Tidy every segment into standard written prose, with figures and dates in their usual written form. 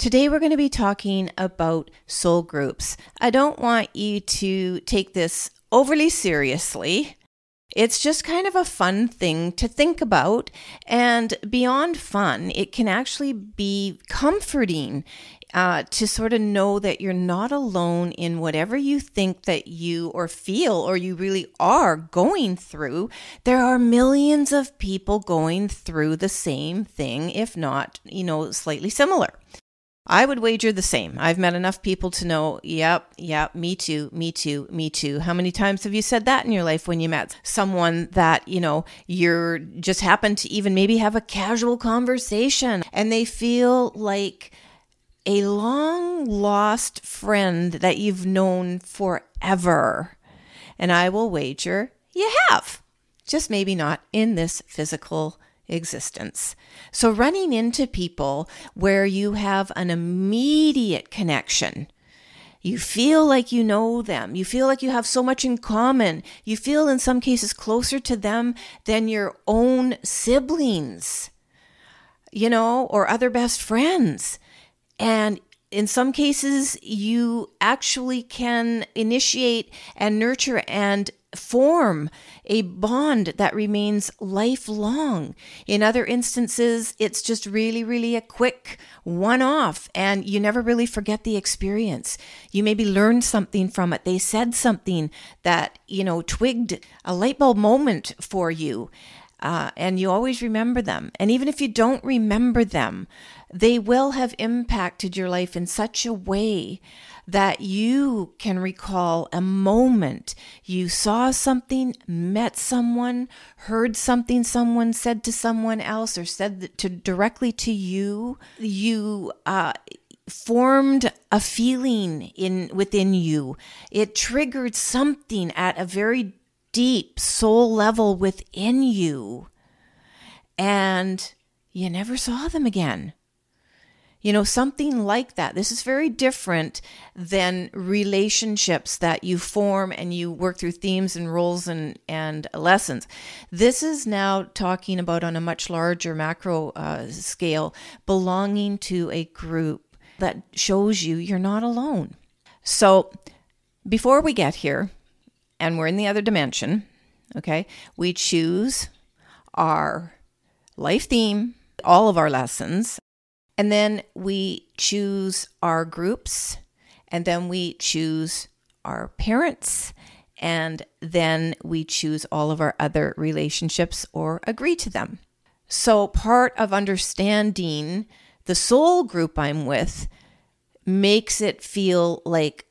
Today we're going to be talking about soul groups. I don't want you to take this overly seriously. It's just kind of a fun thing to think about, and beyond fun, it can actually be comforting to sort of know that you're not alone in whatever you think that you or feel or you really are going through. There are millions of people going through the same thing, if not, slightly similar. I would wager the same. I've met enough people to know, yep, me too. How many times have you said that in your life when you met someone that, you're just happen to even maybe have a casual conversation and they feel like a long lost friend that you've known forever? And I will wager you have, just maybe not in this physical existence. So running into people where you have an immediate connection, you feel like you know them, you feel like you have so much in common, you feel in some cases closer to them than your own siblings, or other best friends. And in some cases, you actually can initiate and nurture and form a bond that remains lifelong. In other instances, it's just really, really a quick one-off, and you never really forget the experience. You maybe learned something from it. They said something that, twigged a light bulb moment for you. And you always remember them. And even if you don't remember them, they will have impacted your life in such a way that you can recall a moment you saw something, met someone, heard something someone said to someone else or said directly to you. You formed a feeling within you. It triggered something at a very deep soul level within you, and you never saw them again. Something like that. This is very different than relationships that you form and you work through themes and roles and lessons. This is now talking about on a much larger macro scale, belonging to a group that shows you're not alone. So before we get here, and we're in the other dimension, okay, we choose our life theme, all of our lessons, and then we choose our groups, and then we choose our parents, and then we choose all of our other relationships or agree to them. So part of understanding the soul group I'm with makes it feel like,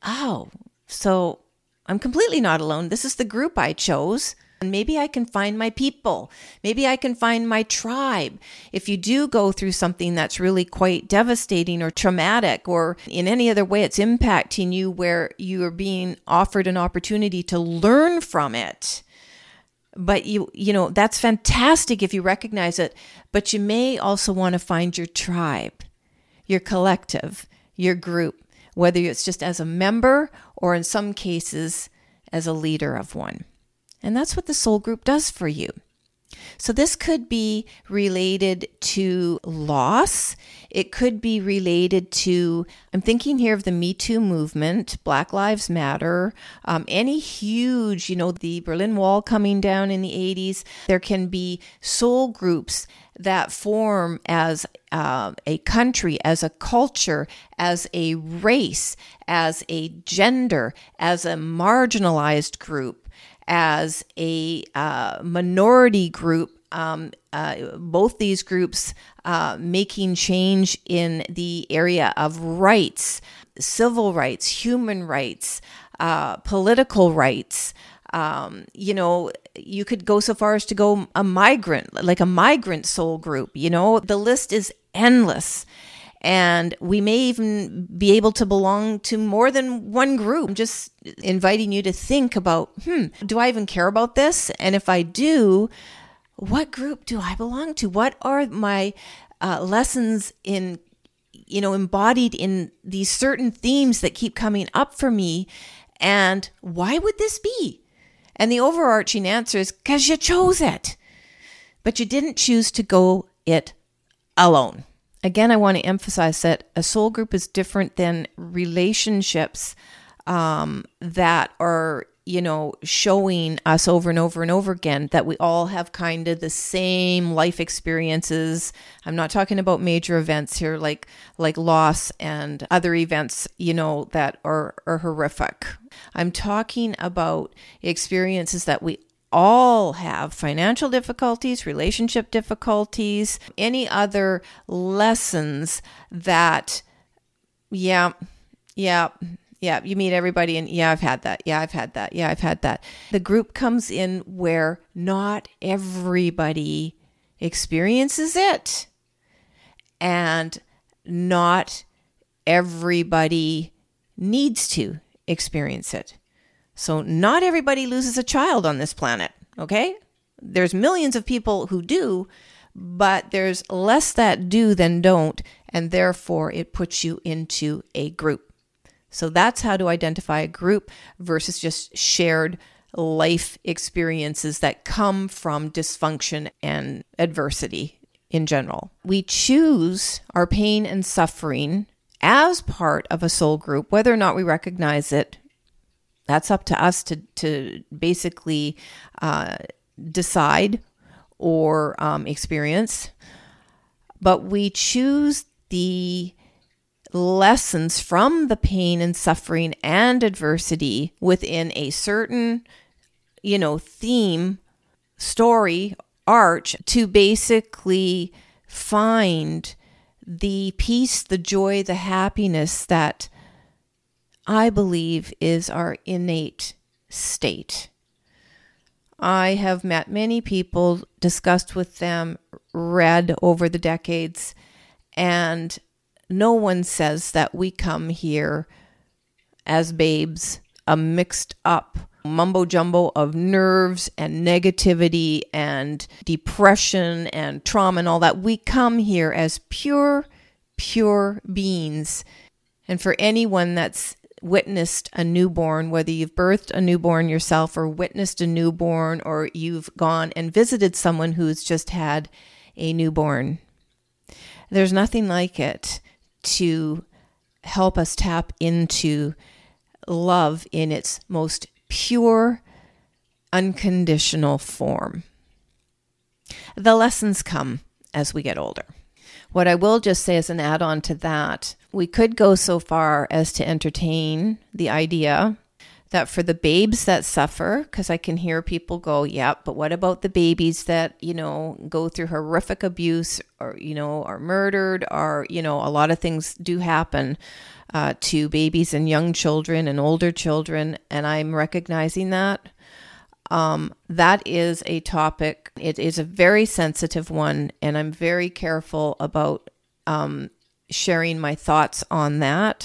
so I'm completely not alone. This is the group I chose. And maybe I can find my people. Maybe I can find my tribe. If you do go through something that's really quite devastating or traumatic, or in any other way it's impacting you where you are being offered an opportunity to learn from it. But that's fantastic if you recognize it. But you may also want to find your tribe, your collective, your group, whether it's just as a member or in some cases as a leader of one. And that's what the soul group does for you. So this could be related to loss. It could be related to, I'm thinking here of the Me Too movement, Black Lives Matter, any huge, the Berlin Wall coming down in the 80s. There can be soul groups that form as a country, as a culture, as a race, as a gender, as a marginalized group, as a minority group, both these groups making change in the area of rights, civil rights, human rights, political rights. You could go so far as to go a migrant soul group. The list is endless. And we may even be able to belong to more than one group. I'm just inviting you to think about, do I even care about this? And if I do, what group do I belong to? What are my lessons embodied in these certain themes that keep coming up for me? And why would this be? And the overarching answer is because you chose it. But you didn't choose to go it alone. Again, I want to emphasize that a soul group is different than relationships that are, showing us over and over and over again that we all have kind of the same life experiences. I'm not talking about major events here like loss and other events, that are horrific. I'm talking about experiences that we all have: financial difficulties, relationship difficulties, any other lessons that, you meet everybody and I've had that. I've had that. The group comes in where not everybody experiences it, and not everybody needs to experience it. So not everybody loses a child on this planet, okay? There's millions of people who do, but there's less that do than don't, and therefore it puts you into a group. So that's how to identify a group versus just shared life experiences that come from dysfunction and adversity in general. We choose our pain and suffering as part of a soul group, whether or not we recognize it. That's up to us to basically decide or experience. But we choose the lessons from the pain and suffering and adversity within a certain, theme, story, arch to basically find the peace, the joy, the happiness that I believe is our innate state. I have met many people, discussed with them, read over the decades, and no one says that we come here as babes, a mixed up mumbo jumbo of nerves and negativity and depression and trauma and all that. We come here as pure beings. And for anyone that's witnessed a newborn, whether you've birthed a newborn yourself or witnessed a newborn, or you've gone and visited someone who's just had a newborn, there's nothing like it to help us tap into love in its most pure, unconditional form. The lessons come as we get older. What I will just say as an add-on to that, we could go so far as to entertain the idea that for the babes that suffer, because I can hear people go, yeah, but what about the babies that, go through horrific abuse or, are murdered, or, a lot of things do happen to babies and young children and older children. And I'm recognizing that. That is a topic. It is a very sensitive one, and I'm very careful about sharing my thoughts on that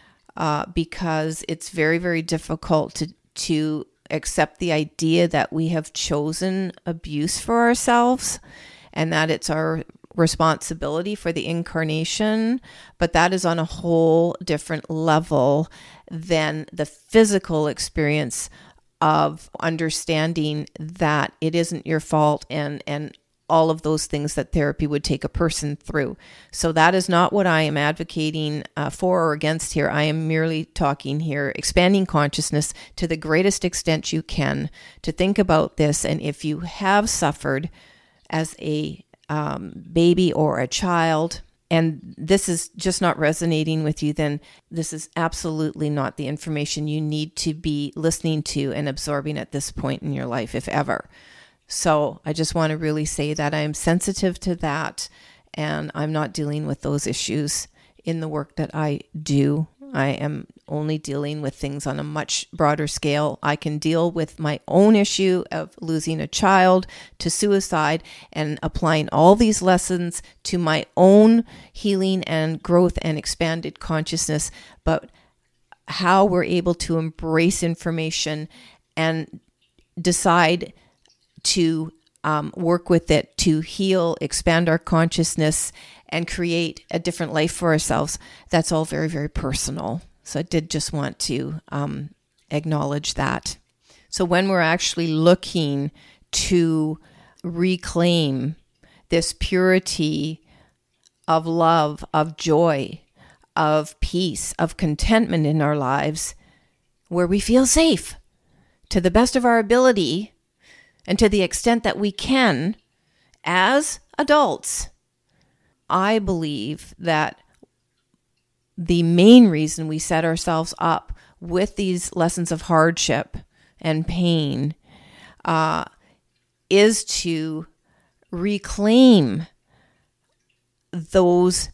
because it's very, very difficult to accept the idea that we have chosen abuse for ourselves and that it's our responsibility for the incarnation, but that is on a whole different level than the physical experience of understanding that it isn't your fault and all of those things that therapy would take a person through. So that is not what I am advocating for or against here. I am merely talking here, expanding consciousness to the greatest extent you can to think about this. And if you have suffered as a baby or a child, and this is just not resonating with you, then this is absolutely not the information you need to be listening to and absorbing at this point in your life, if ever. So I just want to really say that I am sensitive to that, and I'm not dealing with those issues in the work that I do. I am only dealing with things on a much broader scale. I can deal with my own issue of losing a child to suicide and applying all these lessons to my own healing and growth and expanded consciousness. But how we're able to embrace information and decide to work with it to heal, expand our consciousness, and create a different life for ourselves, that's all very, very personal. So I did just want to acknowledge that. So when we're actually looking to reclaim this purity of love, of joy, of peace, of contentment in our lives, where we feel safe to the best of our ability and to the extent that we can as adults. I believe that the main reason we set ourselves up with these lessons of hardship and pain is to reclaim those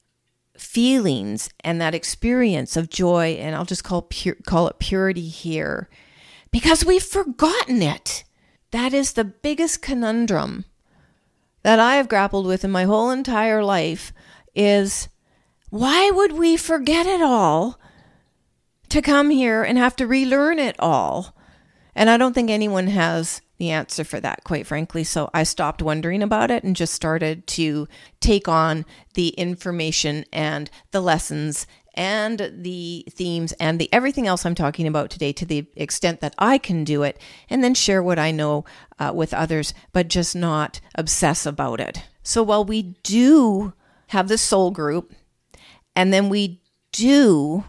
feelings and that experience of joy, and I'll just call it purity here, because we've forgotten it. That is the biggest conundrum that I have grappled with in my whole entire life, is why would we forget it all to come here and have to relearn it all? And I don't think anyone has the answer for that, quite frankly. So I stopped wondering about it and just started to take on the information and the lessons and the themes and the everything else I'm talking about today to the extent that I can do it, and then share what I know with others, but just not obsess about it. So while we do have this soul group, and then we do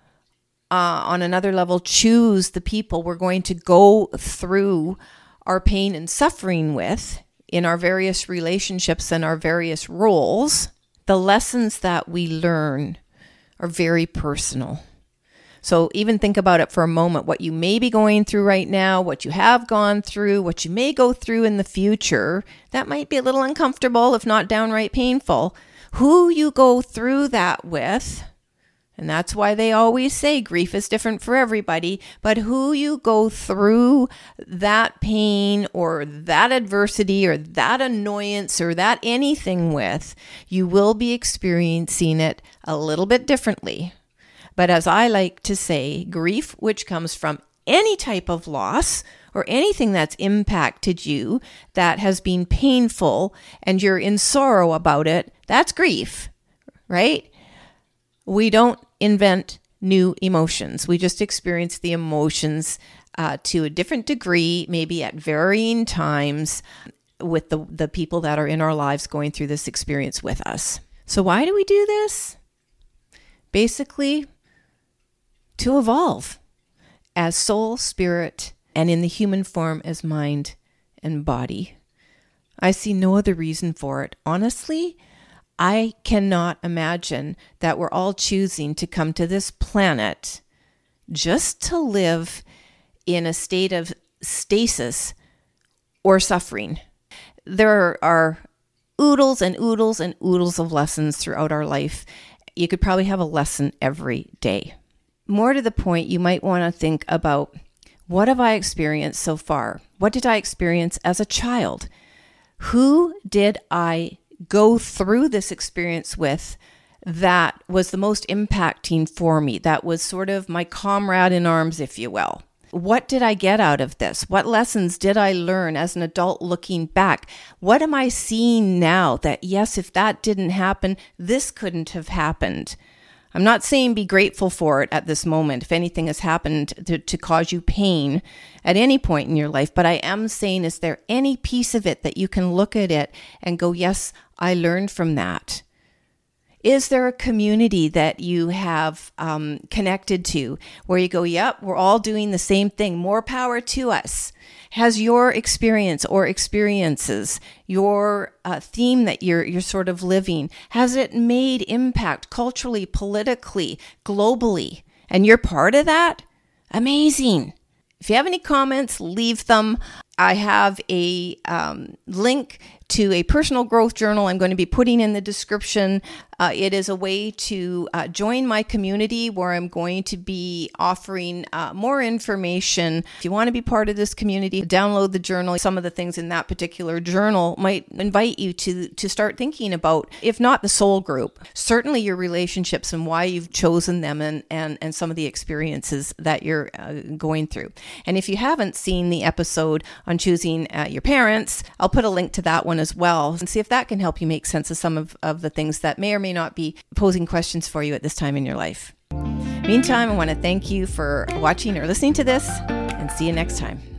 on another level choose the people we're going to go through our pain and suffering with in our various relationships and our various roles, the lessons that we learn are very personal. So even think about it for a moment, what you may be going through right now, what you have gone through, what you may go through in the future, that might be a little uncomfortable, if not downright painful. Who you go through that with, and that's why they always say grief is different for everybody, but who you go through that pain or that adversity or that annoyance or that anything with, you will be experiencing it a little bit differently. But as I like to say, grief, which comes from any type of loss or anything that's impacted you that has been painful and you're in sorrow about it, that's grief, right? We don't invent new emotions. We just experience the emotions to a different degree, maybe at varying times with the people that are in our lives going through this experience with us. So why do we do this? Basically, to evolve as soul, spirit, and in the human form as mind and body. I see no other reason for it. Honestly, I cannot imagine that we're all choosing to come to this planet just to live in a state of stasis or suffering. There are oodles and oodles and oodles of lessons throughout our life. You could probably have a lesson every day. More to the point, you might want to think about, what have I experienced so far? What did I experience as a child? Who did I go through this experience with that was the most impacting for me? That was sort of my comrade in arms, if you will. What did I get out of this? What lessons did I learn as an adult looking back? What am I seeing now that, yes, if that didn't happen, this couldn't have happened? I'm not saying be grateful for it at this moment, if anything has happened to cause you pain at any point in your life, but I am saying, is there any piece of it that you can look at it and go, yes, I learned from that? Is there a community that you have connected to where you go, yep, we're all doing the same thing, more power to us? Has your experience or experiences, your theme that you're sort of living, has it made impact culturally, politically, globally? And you're part of that? Amazing. If you have any comments, leave them. I have a link to a personal growth journal I'm going to be putting in the description. It is a way to join my community where I'm going to be offering more information. If you want to be part of this community, download the journal. Some of the things in that particular journal might invite you to start thinking about, if not the soul group, certainly your relationships and why you've chosen them and some of the experiences that you're going through. And if you haven't seen the episode on choosing your parents, I'll put a link to that one as well and see if that can help you make sense of some of the things that may or may not be posing questions for you at this time in your life. Meantime, I want to thank you for watching or listening to this, and see you next time.